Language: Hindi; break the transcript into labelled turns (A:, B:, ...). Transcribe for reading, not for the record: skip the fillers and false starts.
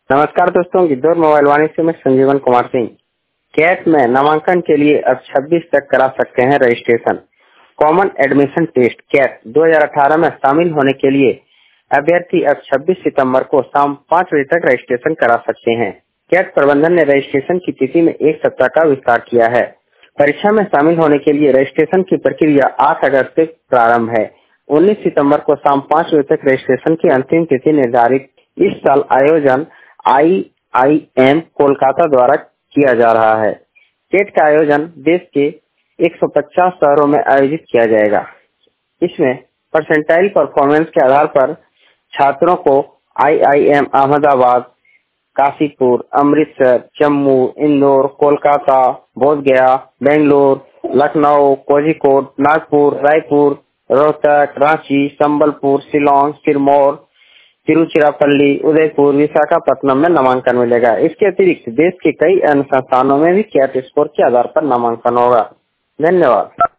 A: नमस्कार दोस्तों, गिद्धौर मोबाइल वाणी से मैं संजीवन कुमार सिंह। कैट में नामांकन के लिए अब 26 तक करा सकते हैं registration. Common admission test CAT 2018 में शामिल होने के लिए अभ्यर्थी अब 26 सितंबर को शाम 5 बजे तक रजिस्ट्रेशन करा सकते हैं। कैट प्रबंधन ने रजिस्ट्रेशन की तिथि में 1 सप्ताह का विस्तार किया है। परीक्षा में शामिल होने के लिए रजिस्ट्रेशन की प्रक्रिया 8 अगस्त से प्रारंभ है। 19 सितंबर को शाम 5 बजे तक रजिस्ट्रेशन की अंतिम तिथि निर्धारित। इस साल आयोजन IIM कोलकाता द्वारा किया जा रहा है। कैट का आयोजन देश के 150 शहरों में आयोजित किया जाएगा। इसमें परसेंटाइल परफॉर्मेंस के आधार पर छात्रों को IIM अहमदाबाद, काशीपुर, अमृतसर, जम्मू, इंदौर, कोलकाता, बोधगया, बेंगलुरु, लखनऊ, कोझिकोड, नागपुर, रायपुर, रोहतक, रांची, संबलपुर, शिलोंग, सिरमौर, तिरुचिरापल्ली, उदयपुर, विशाखापट्टनम में नामांकन मिलेगा। इसके अतिरिक्त देश के कई अन्य संस्थानों में भी कैट स्कोर के आधार पर नामांकन होगा। धन्यवाद।